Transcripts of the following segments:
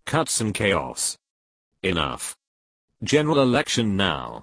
cuts and chaos. Enough. General election now.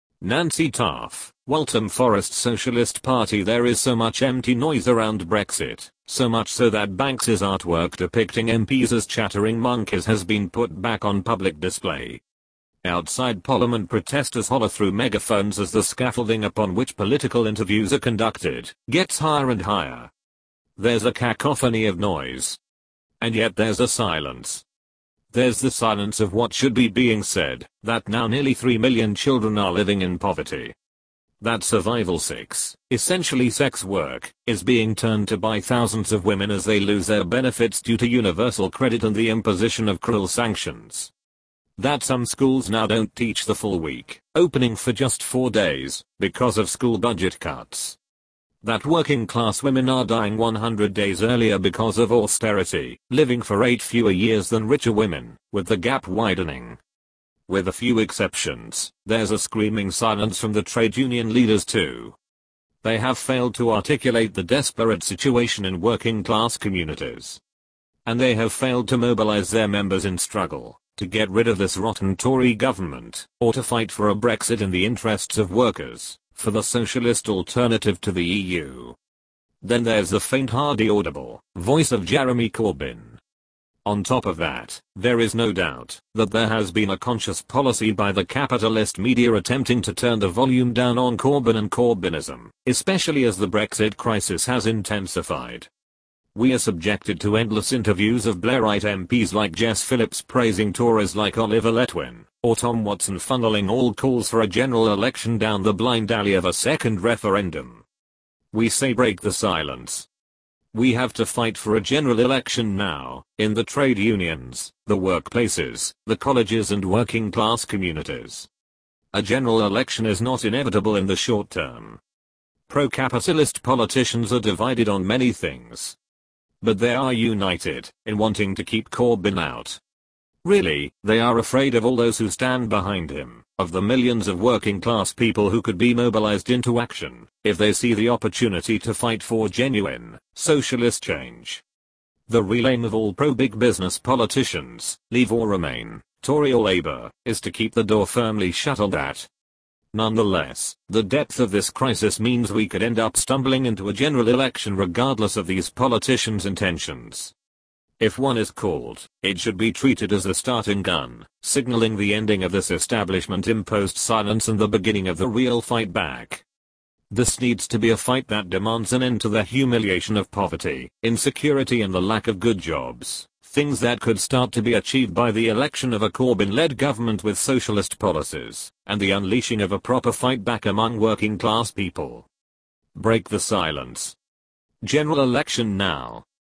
Nancy Taff, Waltham Forest Socialist Party. There is so much empty noise around Brexit, so much so that Banks's artwork depicting MPs as chattering monkeys has been put back on public display. Outside Parliament, protesters holler through megaphones as the scaffolding upon which political interviews are conducted gets higher and higher. There's a cacophony of noise. And yet there's a silence. There's the silence of what should be being said, that now nearly 3 million children are living in poverty. That survival essentially sex work, is being turned to by thousands of women as they lose their benefits due to universal credit and the imposition of cruel sanctions. That some schools now don't teach the full week, opening for just 4 days, because of school budget cuts. That working class women are dying 100 days earlier because of austerity, living for 8 fewer years than richer women, with the gap widening. With a few exceptions, there's a screaming silence from the trade union leaders too. They have failed to articulate the desperate situation in working class communities. And they have failed to mobilize their members in struggle, to get rid of this rotten Tory government, or to fight for a Brexit in the interests of workers, for the socialist alternative to the EU. Then there's the faint hardly audible voice of Jeremy Corbyn. On top of that, there is no doubt that there has been a conscious policy by the capitalist media attempting to turn the volume down on Corbyn and Corbynism, especially as the Brexit crisis has intensified. We are subjected to endless interviews of Blairite MPs like Jess Phillips praising Tories like Oliver Letwin, or Tom Watson funneling all calls for a general election down the blind alley of a second referendum. We say break the silence. We have to fight for a general election now, in the trade unions, the workplaces, the colleges and working class communities. A general election is not inevitable in the short term. Pro-capitalist politicians are divided on many things. But they are united in wanting to keep Corbyn out. Really, they are afraid of all those who stand behind him, of the millions of working class people who could be mobilized into action, if they see the opportunity to fight for genuine, socialist change. The real aim of all pro-big business politicians, Leave or Remain, Tory or Labour, is to keep the door firmly shut on that. Nonetheless, the depth of this crisis means we could end up stumbling into a general election regardless of these politicians' intentions. If one is called, it should be treated as a starting gun, signaling the ending of this establishment-imposed silence and the beginning of the real fight back. This needs to be a fight that demands an end to the humiliation of poverty, insecurity and the lack of good jobs, things that could start to be achieved by the election of a Corbyn-led government with socialist policies, and the unleashing of a proper fight back among working class people. Break the silence. General election now.